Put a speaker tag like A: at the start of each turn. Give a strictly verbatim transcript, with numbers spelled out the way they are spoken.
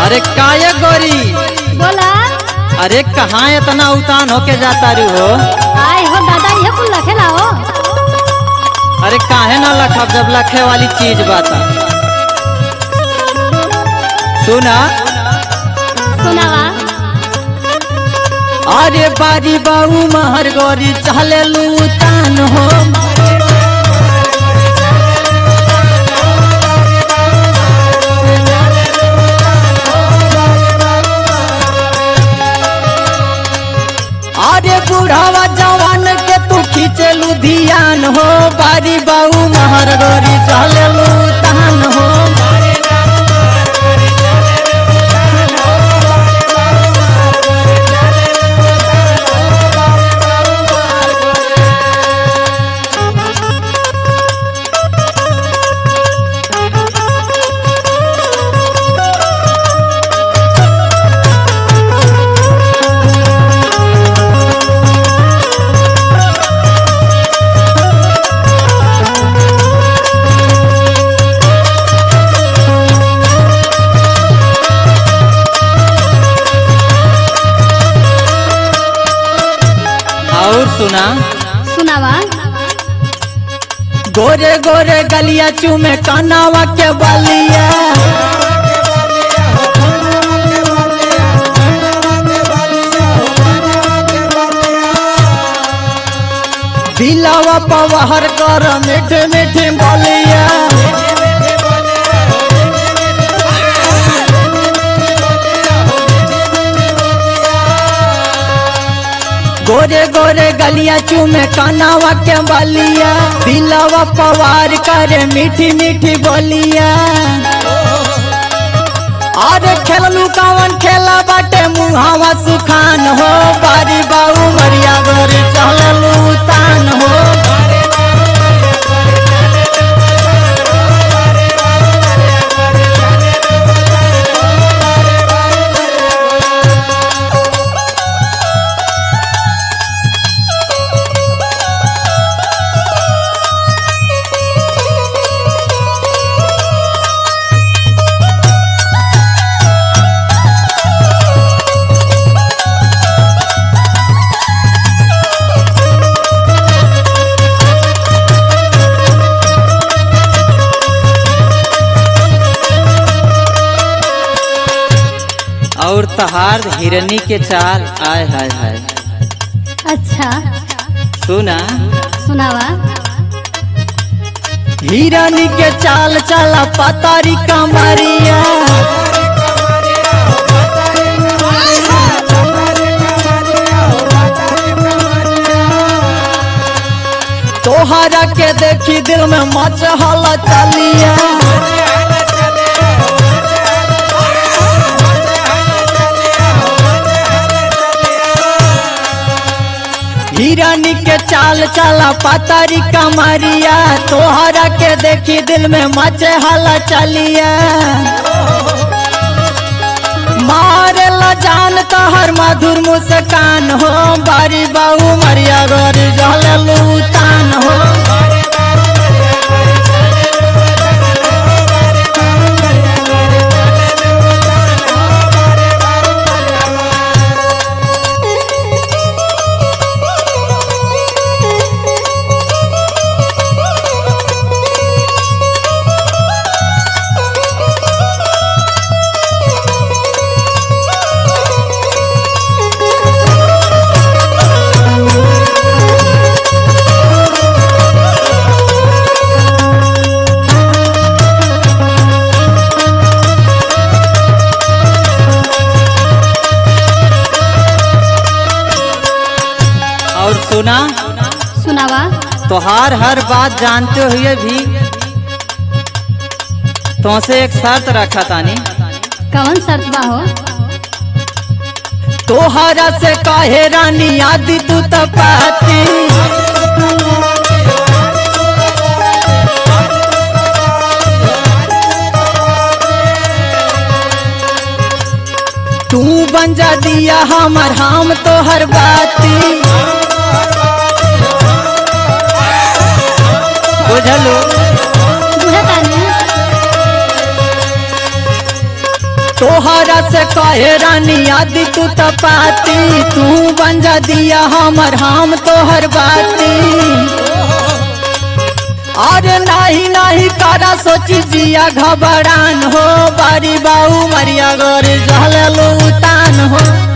A: अरे काये गोरी
B: बोला।
A: अरे कहाँ इतना उतान होके जाता रू हो?
B: आए हो दादा ये कुल लखेला हो।
A: अरे काहे ना लखब जब लखे वाली चीज बाता। सुना
B: सुनावा।
A: अरे बारी बाऊ महर गोरी चले लूतान हो। अरे बुढ़ावा जवान के तू खींचे लुधियान हो। बारी बाऊ महर गोरी चले लूतान हो। और सुना
B: सुनावा।
A: गोरे गोरे गलिया चूमे कानावा के बलिया। दिलावा पवार कर मीठे मीठे बोलिया। गोरे गोरे गलिया चूमे कानावा के बलिया। दिलावा पवार करे मीठी मीठी बोलिया। अरे खेललू कवन खेला बाटे मुहावा सुखान हो। बारी बाऊ मरिया गोरी चललू तान हो। और तहार हिरनी के चाल आय हाय हाय।
B: अच्छा
A: सुना
B: सुनावा।
A: हिरनी के चाल चला पतारी कमरिया। तोहरा के देखी दिल में मचहल चलिया। हिरनी के चाल चला पतारी कमरिया। तोहरा के देखी दिल में मचे हला चलिया। मारे ला जान तहर मधुर मुस्कान हो। बारी बाऊ मरिया गोरी जललू तान हो। और सुना
B: सुनावा।
A: तोहार हर बात जानते हुए भी तुमसे एक शर्त रखा तानी।
B: कौन शर्त बा हो?
A: तोहरा से काहे रानी आदि तू तपाती। तू बन जा दिया हमर हम तोहर बाती। बुझलू
B: बुझतानी।
A: तोहरा से कहे रानी आदि तू तपाती, तू बन जा दिया हमर हम तोहर बाती। अरे नहीं नहीं करा सोची जिया घबरान हो, बारी बाऊ मरिया गोरी जहले लुटान हो।